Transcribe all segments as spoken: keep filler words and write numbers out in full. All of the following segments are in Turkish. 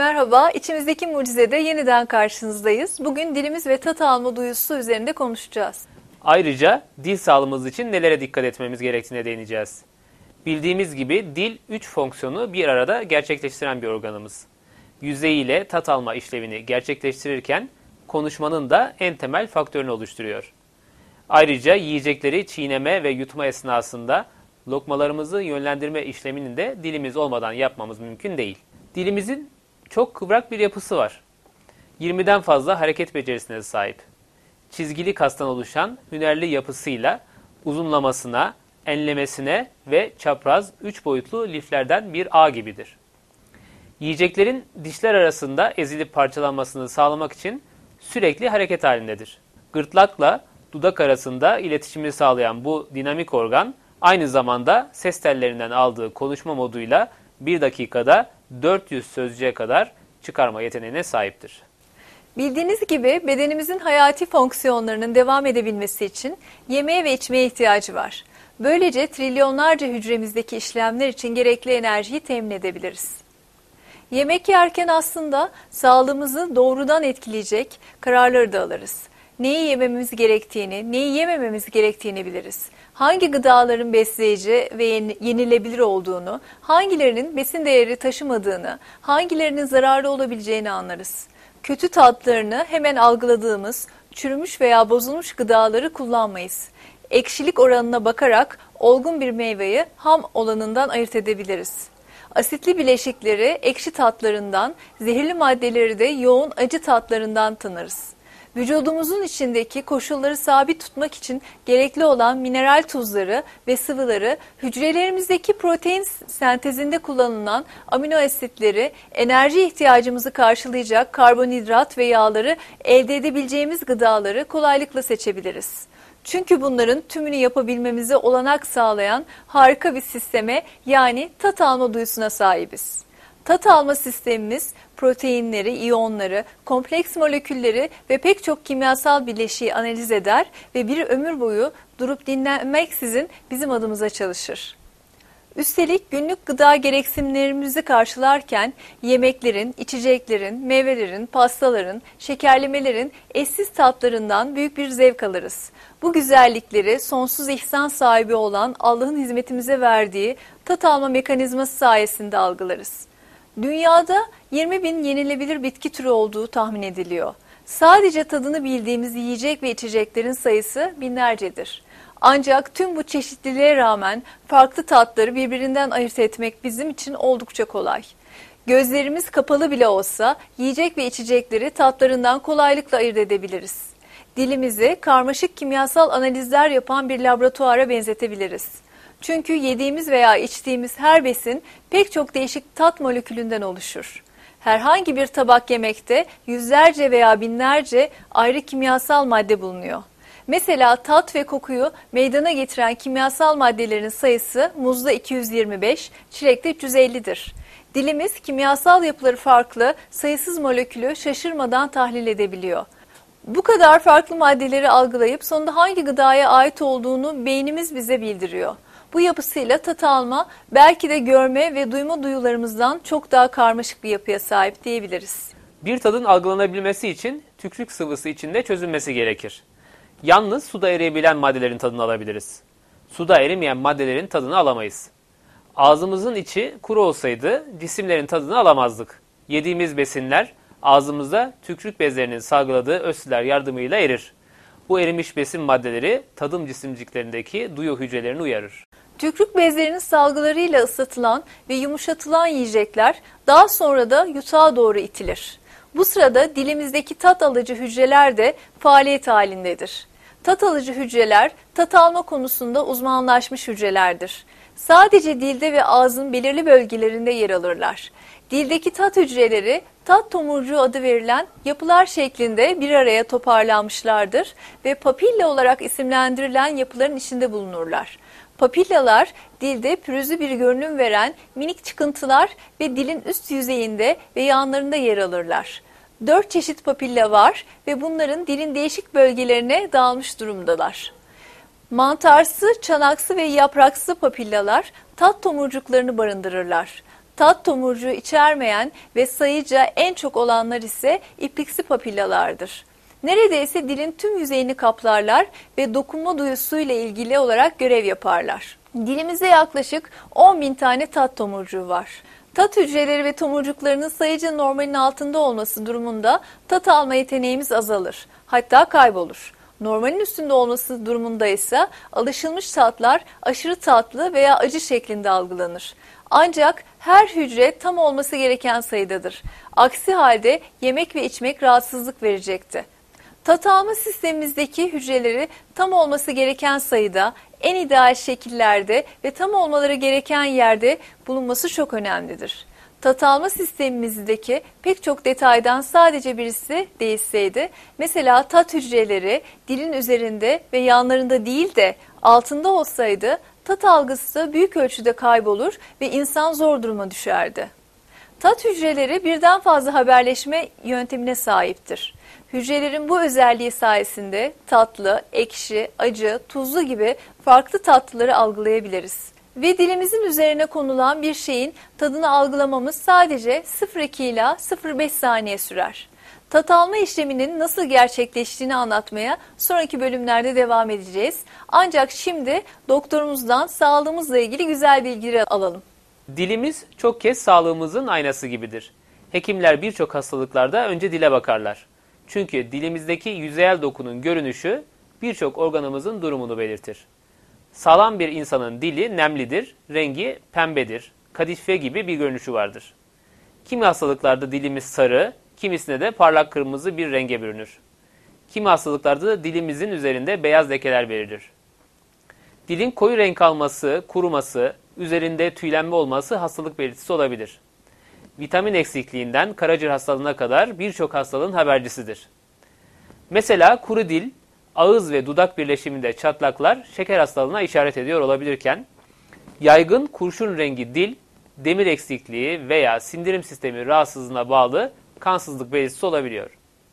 Merhaba, içimizdeki mucizede yeniden karşınızdayız. Bugün dilimiz ve tat alma duyusu üzerinde konuşacağız. Ayrıca dil sağlığımız için nelere dikkat etmemiz gerektiğine değineceğiz. Bildiğimiz gibi dil üç fonksiyonu bir arada gerçekleştiren bir organımız. Yüzeyiyle tat alma işlevini gerçekleştirirken konuşmanın da en temel faktörünü oluşturuyor. Ayrıca yiyecekleri çiğneme ve yutma esnasında lokmalarımızı yönlendirme işlemini de dilimiz olmadan yapmamız mümkün değil. Dilimizin çok kıvrak bir yapısı var. yirmiden fazla hareket becerisine sahip. Çizgili kastan oluşan hünerli yapısıyla uzunlamasına, enlemesine ve çapraz üç boyutlu liflerden bir ağ gibidir. Yiyeceklerin dişler arasında ezilip parçalanmasını sağlamak için sürekli hareket halindedir. Gırtlakla dudak arasında iletişimi sağlayan bu dinamik organ aynı zamanda ses tellerinden aldığı konuşma moduyla bir dakikada dört yüz sözcüğe kadar çıkarma yeteneğine sahiptir. Bildiğiniz gibi bedenimizin hayati fonksiyonlarının devam edebilmesi için yemeğe ve içmeye ihtiyacı var. Böylece trilyonlarca hücremizdeki işlemler için gerekli enerjiyi temin edebiliriz. Yemek yerken aslında sağlığımızı doğrudan etkileyecek kararları da alırız. Neyi yememiz gerektiğini, neyi yemememiz gerektiğini biliriz. Hangi gıdaların besleyici ve yenilebilir olduğunu, hangilerinin besin değeri taşımadığını, hangilerinin zararlı olabileceğini anlarız. Kötü tatlarını hemen algıladığımız, çürümüş veya bozulmuş gıdaları kullanmayız. Ekşilik oranına bakarak olgun bir meyveyi ham olanından ayırt edebiliriz. Asitli bileşikleri ekşi tatlarından, zehirli maddeleri de yoğun acı tatlarından tanırız. Vücudumuzun içindeki koşulları sabit tutmak için gerekli olan mineral tuzları ve sıvıları, hücrelerimizdeki protein sentezinde kullanılan amino asitleri, enerji ihtiyacımızı karşılayacak karbonhidrat ve yağları elde edebileceğimiz gıdaları kolaylıkla seçebiliriz. Çünkü bunların tümünü yapabilmemize olanak sağlayan harika bir sisteme, yani tat alma duyusuna sahibiz. Tat alma sistemimiz proteinleri, iyonları, kompleks molekülleri ve pek çok kimyasal bileşiği analiz eder ve bir ömür boyu durup dinlenmeksizin bizim adımıza çalışır. Üstelik günlük gıda gereksinimlerimizi karşılarken yemeklerin, içeceklerin, meyvelerin, pastaların, şekerlemelerin eşsiz tatlarından büyük bir zevk alırız. Bu güzellikleri sonsuz ihsan sahibi olan Allah'ın hizmetimize verdiği tat alma mekanizması sayesinde algılarız. Dünyada yirmi bin yenilebilir bitki türü olduğu tahmin ediliyor. Sadece tadını bildiğimiz yiyecek ve içeceklerin sayısı binlercedir. Ancak tüm bu çeşitliliğe rağmen farklı tatları birbirinden ayırt etmek bizim için oldukça kolay. Gözlerimiz kapalı bile olsa yiyecek ve içecekleri tatlarından kolaylıkla ayırt edebiliriz. Dilimizi karmaşık kimyasal analizler yapan bir laboratuvara benzetebiliriz. Çünkü yediğimiz veya içtiğimiz her besin pek çok değişik tat molekülünden oluşur. Herhangi bir tabak yemekte yüzlerce veya binlerce ayrı kimyasal madde bulunuyor. Mesela tat ve kokuyu meydana getiren kimyasal maddelerin sayısı muzda iki yüz yirmi beş, çilekte üç yüz elli'dir. Dilimiz kimyasal yapıları farklı, sayısız molekülü şaşırmadan tahlil edebiliyor. Bu kadar farklı maddeleri algılayıp sonunda hangi gıdaya ait olduğunu beynimiz bize bildiriyor. Bu yapısıyla tat alma belki de görme ve duyma duyularımızdan çok daha karmaşık bir yapıya sahip diyebiliriz. Bir tadın algılanabilmesi için tükürük sıvısı içinde çözünmesi gerekir. Yalnız suda eriyebilen maddelerin tadını alabiliriz. Suda erimeyen maddelerin tadını alamayız. Ağzımızın içi kuru olsaydı cisimlerin tadını alamazdık. Yediğimiz besinler ağzımızda tükürük bezlerinin salgıladığı ösüler yardımıyla erir. Bu erimiş besin maddeleri tadım cisimciklerindeki duyu hücrelerini uyarır. Tükürük bezlerinin salgılarıyla ıslatılan ve yumuşatılan yiyecekler daha sonra da yutağa doğru itilir. Bu sırada dilimizdeki tat alıcı hücreler de faaliyet halindedir. Tat alıcı hücreler tat alma konusunda uzmanlaşmış hücrelerdir. Sadece dilde ve ağzın belirli bölgelerinde yer alırlar. Dildeki tat hücreleri tat tomurcuğu adı verilen yapılar şeklinde bir araya toparlanmışlardır ve papilla olarak isimlendirilen yapıların içinde bulunurlar. Papillalar dilde pürüzlü bir görünüm veren minik çıkıntılar ve dilin üst yüzeyinde ve yanlarında yer alırlar. Dört çeşit papilla var ve bunların dilin değişik bölgelerine dağılmış durumdalar. Mantarsı, çanaksı ve yapraksı papillalar tat tomurcuklarını barındırırlar. Tat tomurcuğu içermeyen ve sayıca en çok olanlar ise ipliksi papillalardır. Neredeyse dilin tüm yüzeyini kaplarlar ve dokunma duyusuyla ilgili olarak görev yaparlar. Dilimizde yaklaşık on bin tane tat tomurcuğu var. Tat hücreleri ve tomurcuklarının sayıca normalin altında olması durumunda tat alma yeteneğimiz azalır, hatta kaybolur. Normalin üstünde olması durumunda ise alışılmış tatlar aşırı tatlı veya acı şeklinde algılanır. Ancak her hücre tam olması gereken sayıdadır. Aksi halde yemek ve içmek rahatsızlık verecekti. Tat alma sistemimizdeki hücreleri tam olması gereken sayıda, en ideal şekillerde ve tam olmaları gereken yerde bulunması çok önemlidir. Tat alma sistemimizdeki pek çok detaydan sadece birisi değişseydi, mesela tat hücreleri dilin üzerinde ve yanlarında değil de altında olsaydı, tat algısı büyük ölçüde kaybolur ve insan zor duruma düşerdi. Tat hücreleri birden fazla haberleşme yöntemine sahiptir. Hücrelerin bu özelliği sayesinde tatlı, ekşi, acı, tuzlu gibi farklı tatlıları algılayabiliriz. Ve dilimizin üzerine konulan bir şeyin tadını algılamamız sadece sıfır virgül iki ila sıfır virgül beş saniye sürer. Tat alma işleminin nasıl gerçekleştiğini anlatmaya sonraki bölümlerde devam edeceğiz. Ancak şimdi doktorumuzdan sağlığımızla ilgili güzel bilgileri alalım. Dilimiz çok kez sağlığımızın aynası gibidir. Hekimler birçok hastalıklarda önce dile bakarlar. Çünkü dilimizdeki yüzeyel dokunun görünüşü birçok organımızın durumunu belirtir. Sağlam bir insanın dili nemlidir, rengi pembedir, kadife gibi bir görünüşü vardır. Kimi hastalıklarda dilimiz sarı, kimisine de parlak kırmızı bir renge bürünür. Kimi hastalıklarda da dilimizin üzerinde beyaz lekeler belirtir. Dilin koyu renk alması, kuruması, üzerinde tüylenme olması hastalık belirtisi olabilir. Vitamin eksikliğinden karaciğer hastalığına kadar birçok hastalığın habercisidir. Mesela kuru dil, ağız ve dudak birleşiminde çatlaklar şeker hastalığına işaret ediyor olabilirken, yaygın kurşun rengi dil, demir eksikliği veya sindirim sistemi rahatsızlığına bağlı kansızlık belirtisi olabiliyor.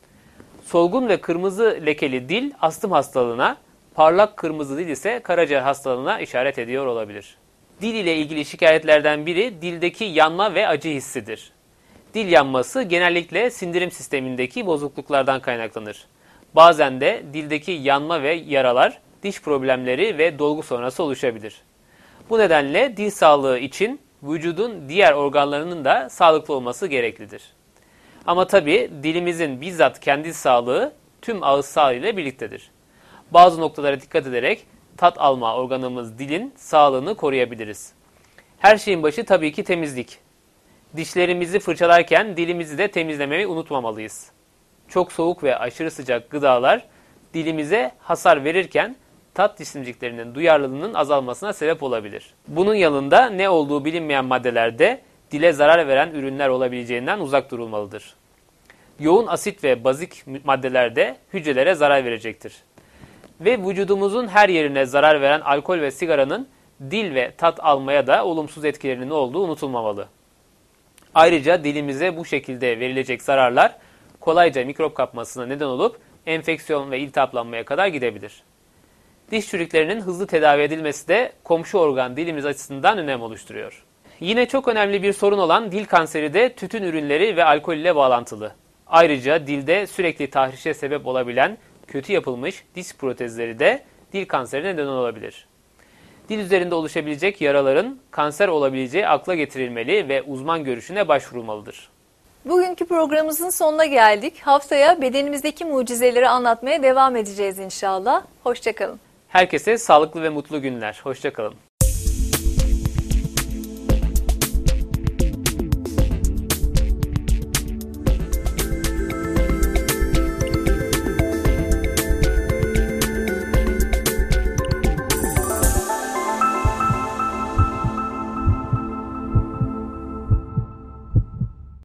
Solgun ve kırmızı lekeli dil astım hastalığına, parlak kırmızı dil ise karaciğer hastalığına işaret ediyor olabilir. Dil ile ilgili şikayetlerden biri dildeki yanma ve acı hissidir. Dil yanması genellikle sindirim sistemindeki bozukluklardan kaynaklanır. Bazen de dildeki yanma ve yaralar, diş problemleri ve dolgu sonrası oluşabilir. Bu nedenle dil sağlığı için vücudun diğer organlarının da sağlıklı olması gereklidir. Ama tabii dilimizin bizzat kendi sağlığı tüm ağız sağlığı ile birliktedir. Bazı noktalara dikkat ederek tat alma organımız dilin sağlığını koruyabiliriz. Her şeyin başı tabii ki temizlik. Dişlerimizi fırçalarken dilimizi de temizlemeyi unutmamalıyız. Çok soğuk ve aşırı sıcak gıdalar dilimize hasar verirken tat cisimciklerinin duyarlılığının azalmasına sebep olabilir. Bunun yanında ne olduğu bilinmeyen maddelerde dile zarar veren ürünler olabileceğinden uzak durulmalıdır. Yoğun asit ve bazik maddelerde hücrelere zarar verecektir. Ve vücudumuzun her yerine zarar veren alkol ve sigaranın dil ve tat almaya da olumsuz etkilerinin olduğu unutulmamalı. Ayrıca dilimize bu şekilde verilecek zararlar kolayca mikrop kapmasına neden olup enfeksiyon ve iltihaplanmaya kadar gidebilir. Diş çürüklerinin hızlı tedavi edilmesi de komşu organ dilimiz açısından önem oluşturuyor. Yine çok önemli bir sorun olan dil kanseri de tütün ürünleri ve alkol ile bağlantılı. Ayrıca dilde sürekli tahrişe sebep olabilen kötü yapılmış diş protezleri de dil kanserine neden olabilir. Dil üzerinde oluşabilecek yaraların kanser olabileceği akla getirilmeli ve uzman görüşüne başvurulmalıdır. Bugünkü programımızın sonuna geldik. Haftaya bedenimizdeki mucizeleri anlatmaya devam edeceğiz inşallah. Hoşça kalın. Herkese sağlıklı ve mutlu günler. Hoşça kalın.